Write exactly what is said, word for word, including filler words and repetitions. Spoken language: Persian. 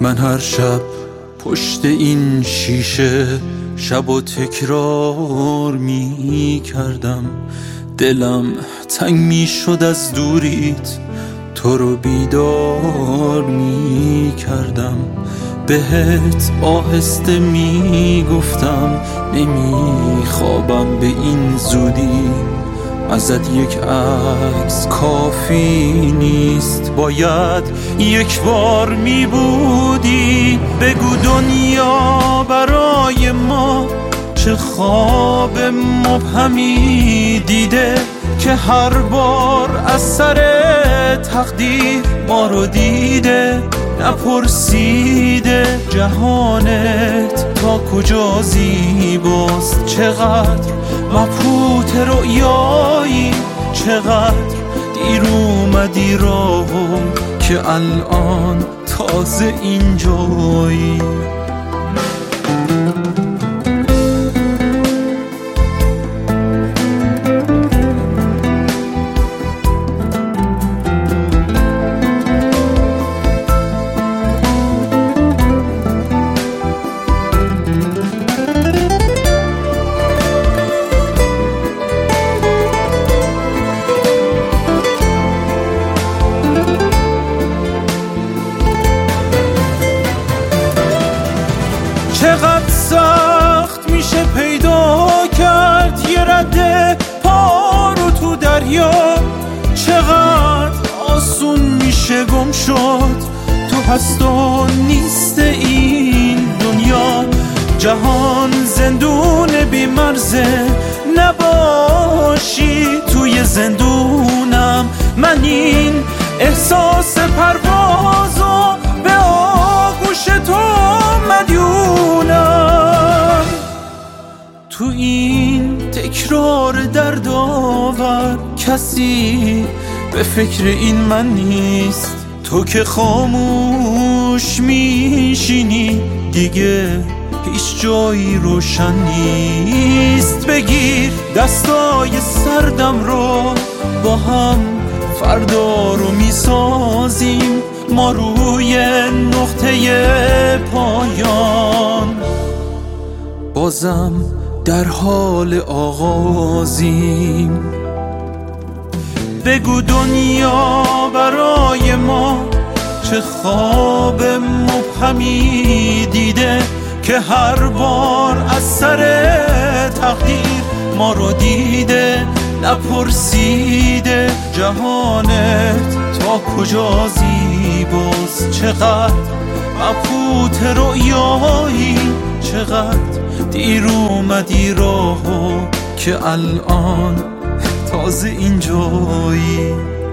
من هر شب پشت این شیشه شب و تکرار می کردم، دلم تنگ می شد از دوریت، تو رو بیدار می کردم، بهت آهسته می گفتم نمی خوابم به این زودی، ازت یک عکس کافی نیست، باید یک بار می بودی. بگو دنیا برای ما چه خواب مبهمی دیده که هر بار از سر تقدیر ما رو دیده، نپرسیده جهانت تا کجا زیباست، چقدر مبهوت رؤیایی، چقدر دیر اومدی راهو که الان تازه اینجایی. چقدر سخت میشه پیدا کرد یه رده پا رو تو دریا، چقدر آسون میشه گم شد تو هست و نیست این دنیا. جهان زندون بی مرزه، نباشی توی زندونم، من این احساس پروازو به آغوش تو مدیونم. تو این تکرار دردآور کسی به فکر این من نیست، تو که خاموش میشینی دیگه هیچ جایی روشن نیست. بگیر دستای سردم رو با هم فردا رو میسازیم، ما روی نقطه پایان بازم در حال آغازیم. بگو دنیا برای ما چه خواب مبهمی دیده که هر بار از سر تقدیر ما رو دیده، نپرسیده جهانت تا کجا زیباست، چقدر مبهوت رؤیایی، چقدر دیر اومدی راهو که الان تازه اینجایی.